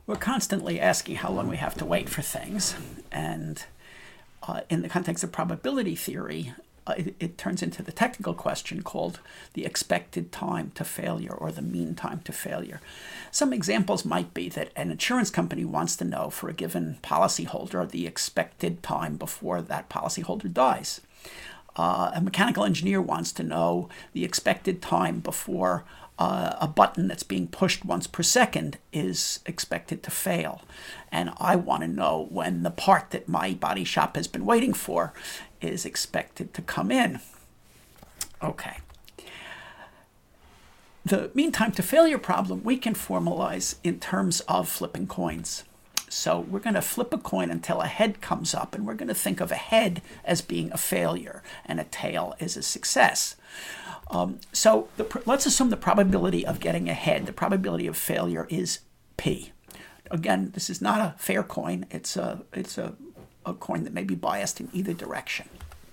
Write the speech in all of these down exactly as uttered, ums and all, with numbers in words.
We're constantly asking how long we have to wait for things, and uh, in the context of probability theory, uh, it, it turns into the technical question called the expected time to failure, or the mean time to failure. Some examples might be that an insurance company wants to know for a given policyholder the expected time before that policyholder dies. Uh, a mechanical engineer wants to know the expected time before uh, a button that's being pushed once per second is expected to fail. And I want to know when the part that my body shop has been waiting for is expected to come in. Okay. The mean time to failure problem we can formalize in terms of flipping coins. So we're going to flip a coin until a head comes up, and we're going to think of a head as being a failure and a tail as a success. Um, so the, let's assume the probability of getting a head, the probability of failure is P. Again, this is not a fair coin. It's a, it's a, a coin that may be biased in either direction.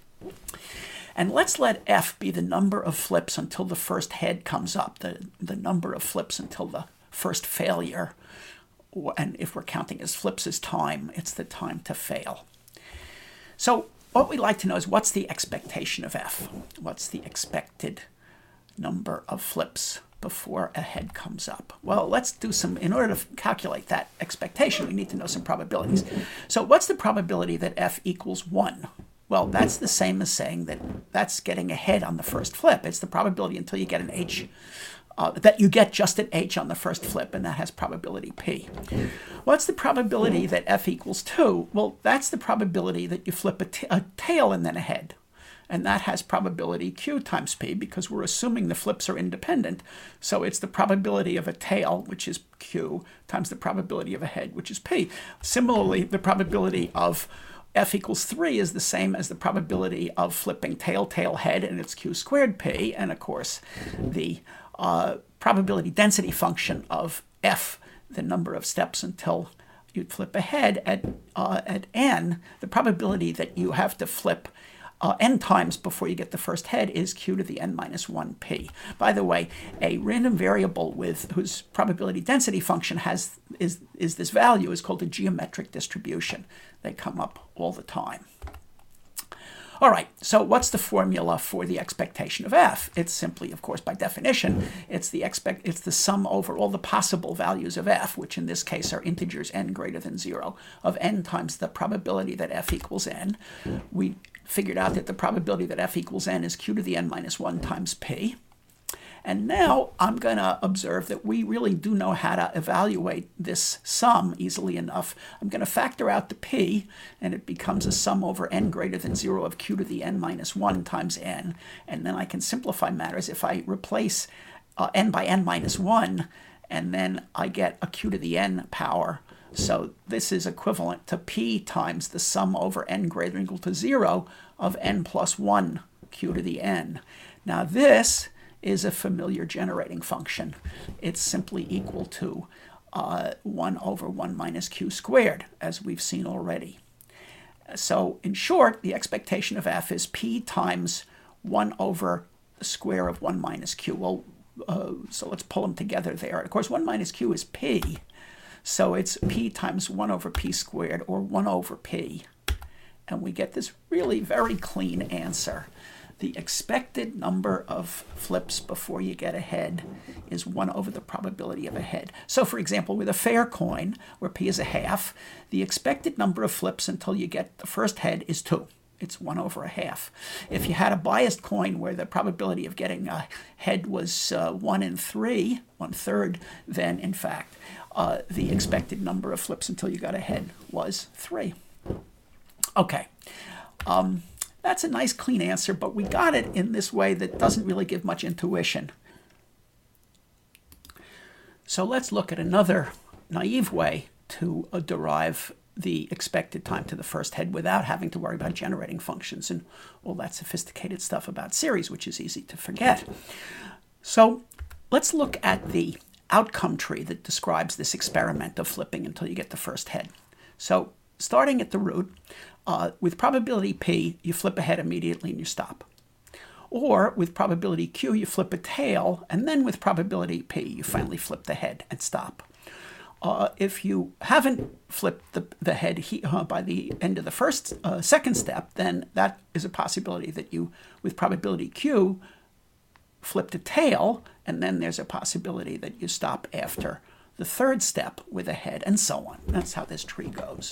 And let's let F be the number of flips until the first head comes up, the, the number of flips until the first failure. And if we're counting as flips as time, it's the time to fail. So what we'd like to know is, what's the expectation of F? What's the expected number of flips before a head comes up? Well, let's do some, in order to calculate that expectation, we need to know some probabilities. So what's the probability that F equals one? Well, that's the same as saying that that's getting a head on the first flip. It's the probability until you get an H. Uh, that you get just an H on the first flip, and that has probability P. What's the probability that F equals two? Well, that's the probability that you flip a, t a tail and then a head. And that has probability Q times P, because we're assuming the flips are independent. So it's the probability of a tail, which is Q, times the probability of a head, which is P. Similarly, the probability of F equals three is the same as the probability of flipping tail, tail, head, and it's Q squared P. And of course, the Uh, probability density function of F, the number of steps until you'd flip a head at, uh, at n, the probability that you have to flip uh, n times before you get the first head is Q to the n minus one P. By the way, a random variable with whose probability density function has is, is this value is called a geometric distribution. They come up all the time. All right, so what's the formula for the expectation of F? It's simply, of course, by definition, it's the expect it's the sum over all the possible values of F, which in this case are integers n greater than zero, of n times the probability that F equals n. We figured out that the probability that F equals n is Q to the n minus one times P. And now I'm going to observe that we really do know how to evaluate this sum easily enough. I'm going to factor out the P, and it becomes a sum over n greater than zero of Q to the n minus one times n. And then I can simplify matters if I replace uh, n by n minus one, and then I get a Q to the n power. So this is equivalent to P times the sum over n greater than or equal to zero of n plus one Q to the n. Now this is a familiar generating function. It's simply equal to uh, one over one minus Q squared, as we've seen already. So in short, the expectation of F is P times one over the square of one minus Q. Well, uh, so let's pull them together there. Of course, one minus Q is P. So it's P times one over P squared, or one over P. And we get this really very clean answer. The expected number of flips before you get a head is one over the probability of a head. So for example, with a fair coin, where P is a half, the expected number of flips until you get the first head is two. It's one over a half. If you had a biased coin where the probability of getting a head was uh, one in three, one third, then in fact, uh, the expected number of flips until you got a head was three. Okay. Um, That's a nice, clean answer, but we got it in this way that doesn't really give much intuition. So let's look at another naive way to uh, derive the expected time to the first head without having to worry about generating functions and all that sophisticated stuff about series, which is easy to forget. So let's look at the outcome tree that describes this experiment of flipping until you get the first head. So starting at the root, Uh, with probability P, you flip a head immediately and you stop. Or with probability Q, you flip a tail, and then with probability P, you finally flip the head and stop. Uh, if you haven't flipped the, the head he, uh, by the end of the first, uh, second step, then that is a possibility that you, with probability Q, flipped a tail, and then there's a possibility that you stop after the third step with a head, and so on. That's how this tree goes.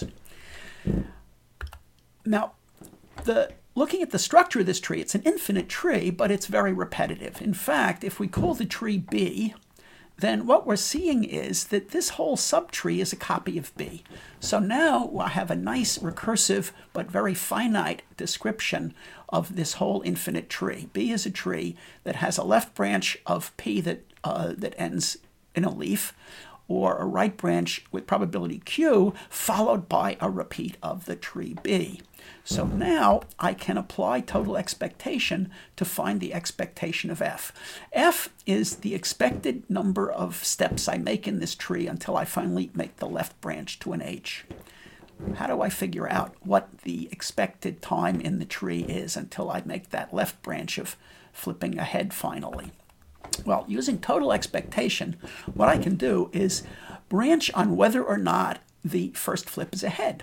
Now, the looking at the structure of this tree, it's an infinite tree, but it's very repetitive. In fact, if we call the tree B, then what we're seeing is that this whole subtree is a copy of B. So now I have a nice recursive but very finite description of this whole infinite tree. B is a tree that has a left branch of P that, uh, that ends in a leaf, or a right branch with probability Q, followed by a repeat of the tree B. So now I can apply total expectation to find the expectation of F. F is the expected number of steps I make in this tree until I finally make the left branch to an H. How do I figure out what the expected time in the tree is until I make that left branch of flipping ahead finally? Well, using total expectation, what I can do is branch on whether or not the first flip is ahead.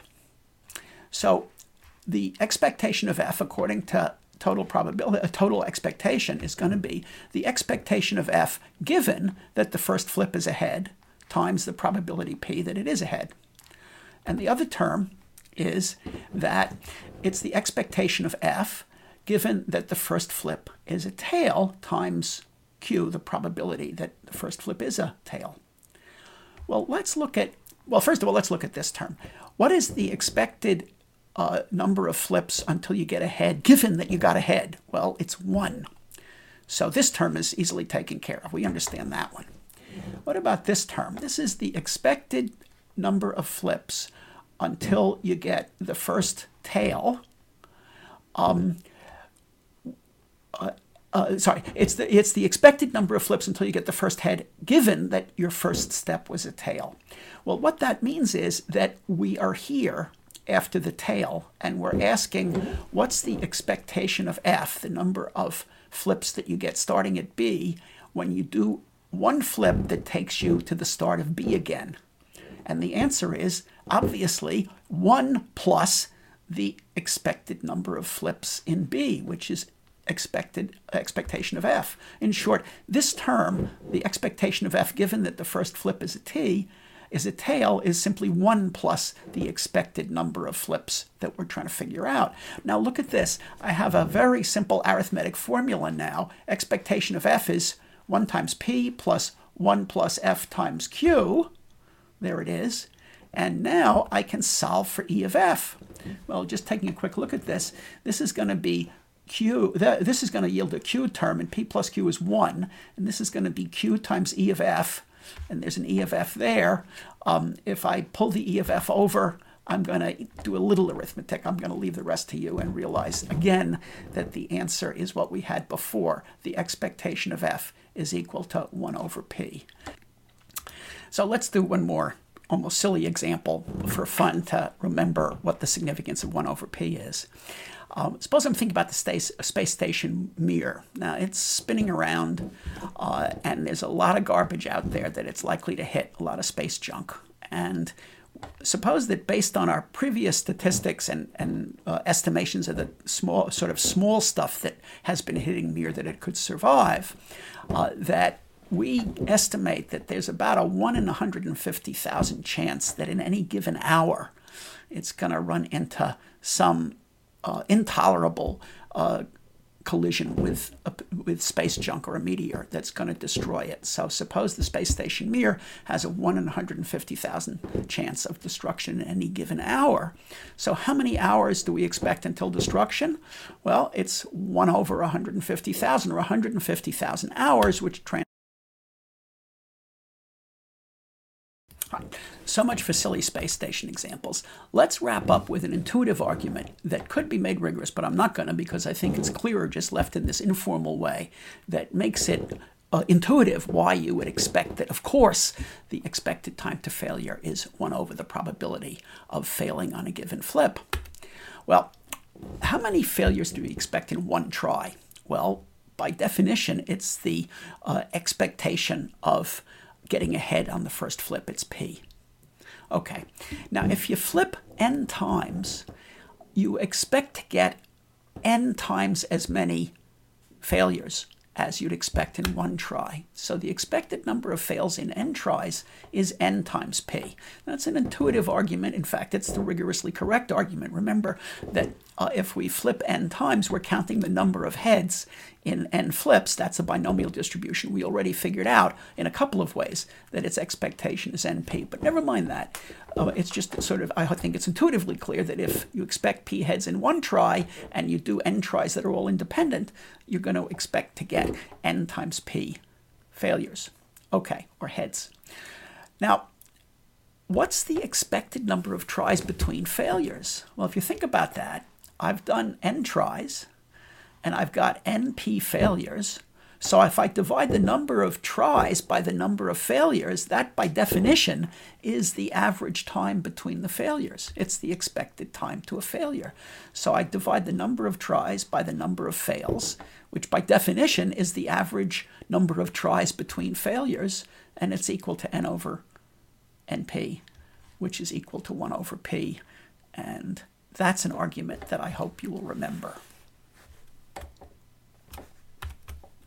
So the expectation of F, according to total probability, a total expectation, is going to be the expectation of F given that the first flip is ahead times the probability P that it is ahead. And the other term is that it's the expectation of F given that the first flip is a tail times Q, the probability that the first flip is a tail. Well, let's look at, well, first of all, let's look at this term. What is the expected uh, number of flips until you get ahead, given that you got ahead? Well, it's one. So this term is easily taken care of. We understand that one. What about this term? This is the expected number of flips until you get the first tail. Um, uh, Uh, sorry, it's the, it's the expected number of flips until you get the first head, given that your first step was a tail. Well, what that means is that we are here after the tail, and we're asking what's the expectation of F, the number of flips that you get starting at B, when you do one flip that takes you to the start of B again. And the answer is, obviously, one plus the expected number of flips in B, which is expected expectation of F. In short, this term, the expectation of F given that the first flip is a T, is a tail, is simply one plus the expected number of flips that we're trying to figure out. Now look at this. I have a very simple arithmetic formula now. Expectation of F is one times P plus one plus F times Q. There it is. And now I can solve for E of F. Well, just taking a quick look at this, this is going to be Q, this is going to yield a Q term, and P plus Q is one, and this is going to be Q times E of F, and there's an E of F there. Um, if I pull the E of F over, I'm going to do a little arithmetic. I'm going to leave the rest to you and realize again that the answer is what we had before. The expectation of F is equal to one over P. So let's do one more almost silly example for fun to remember what the significance of one over P is. Um, suppose I'm thinking about the space, space station Mir. Now, it's spinning around, uh, and there's a lot of garbage out there that it's likely to hit, a lot of space junk. And suppose that based on our previous statistics and, and uh, estimations of the small, sort of small stuff that has been hitting Mir that it could survive, uh, that we estimate that there's about a one in one hundred fifty thousand chance that in any given hour it's going to run into some Uh, intolerable uh, collision with uh, with space junk or a meteor that's going to destroy it. So suppose the space station Mir has a one in one hundred fifty thousand chance of destruction in any given hour. So how many hours do we expect until destruction? Well, it's one over one hundred fifty thousand, or one hundred fifty thousand hours, which trans So much for silly space station examples. Let's wrap up with an intuitive argument that could be made rigorous, but I'm not going to, because I think it's clearer just left in this informal way that makes it uh, intuitive why you would expect that, of course, the expected time to failure is one over the probability of failing on a given flip. Well, how many failures do we expect in one try? Well, by definition, it's the uh, expectation of getting ahead on the first flip. It's P. Okay, now if you flip n times, you expect to get n times as many failures as you'd expect in one try. So the expected number of fails in n tries is n times p. That's an intuitive argument. In fact, it's the rigorously correct argument. Remember that uh, if we flip n times, we're counting the number of heads in n flips. That's a binomial distribution. We already figured out in a couple of ways that its expectation is np. But never mind that. Uh, it's just sort of, I think it's intuitively clear that if you expect p heads in one try and you do n tries that are all independent, you're going to expect to get n times p failures. Okay, or heads. Now, what's the expected number of tries between failures? Well, if you think about that, I've done n tries and I've got np failures. So if I divide the number of tries by the number of failures, that by definition is the average time between the failures. It's the expected time to a failure. So I divide the number of tries by the number of fails, which by definition is the average number of tries between failures, and it's equal to n over np, which is equal to one over p. And that's an argument that I hope you will remember.